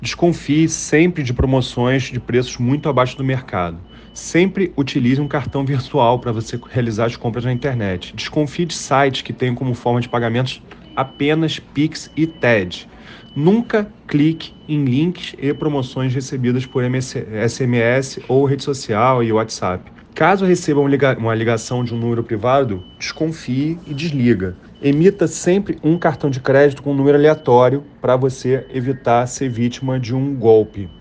Desconfie sempre de promoções de preços muito abaixo do mercado. Sempre utilize um cartão virtual para você realizar as compras na internet. Desconfie de sites que tenham como forma de pagamentos apenas Pix e TED. Nunca clique em links e promoções recebidas por SMS ou rede social e WhatsApp. Caso receba uma ligação de um número privado, desconfie e desliga. Emita sempre um cartão de crédito com um número aleatório para você evitar ser vítima de um golpe.